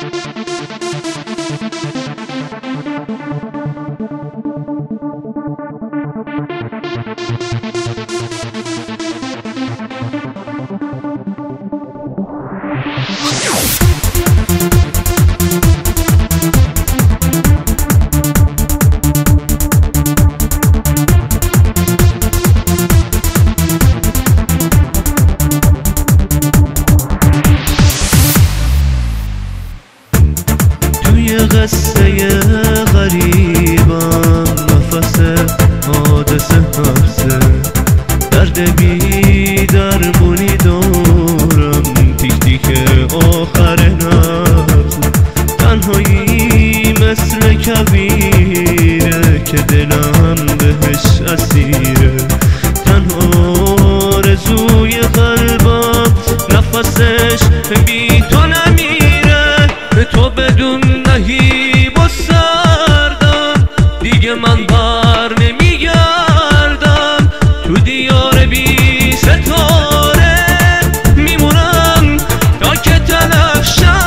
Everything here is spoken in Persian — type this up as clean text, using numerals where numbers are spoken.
قصه غریبم نفس حادثه حفظه درد بی درمونی دارم تیک تیک آخر نفس تنهایی مثل کبیره که دلم بهش اسیره تنها آرزوی قلبم نفسش بی تو نمیره تو بدون نهیب و سردم دیگه من بر نمیگردم تو دیار بی ستاره میمونم تا که تلف شم